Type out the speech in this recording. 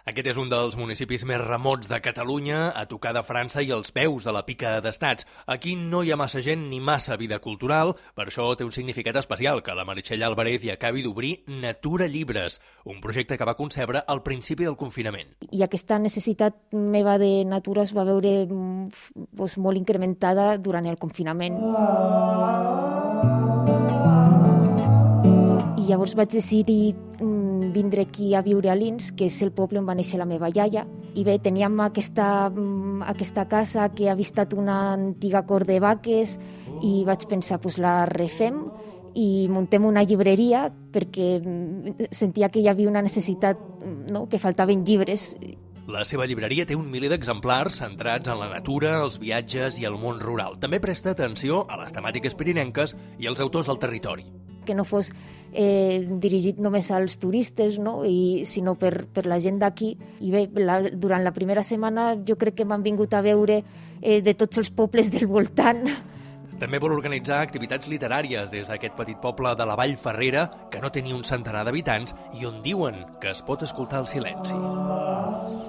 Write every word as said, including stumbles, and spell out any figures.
Aquest és un dels municipis més remots de Catalunya, a tocar de França i als peus de la pica d'estats. Aquí no hi ha massa gent ni massa vida cultural, per això té un significat especial que la Meritxell Álvarez hi acabi d'obrir Natura Llibres, un projecte que va concebre al principi del confinament. I aquesta necessitat meva de natura es va veure doncs, molt incrementada durant el confinament. I llavors vaig decidir vindre aquí a viure a Lins, que és el poble on va néixer la meva iaia. I bé, teníem aquesta, aquesta casa que ha estat una antiga cort de vaques i vaig pensar, doncs la refem i muntem una llibreria perquè sentia que hi havia una necessitat, no?, que faltaven llibres. La seva llibreria té un miler d'exemplars centrats en la natura, els viatges i el món rural. També presta atenció a les temàtiques pirinenques i als autors del territori. Que no fos eh, dirigit només als turistes, no?, I, sinó per, per la gent d'aquí. I bé, la, durant la primera setmana jo crec que m'han vingut a veure eh, de tots els pobles del voltant. També vol organitzar activitats literàries des d'aquest petit poble de la Vall Ferrera, que no té ni un centenar d'habitants i on diuen que es pot escoltar el silenci.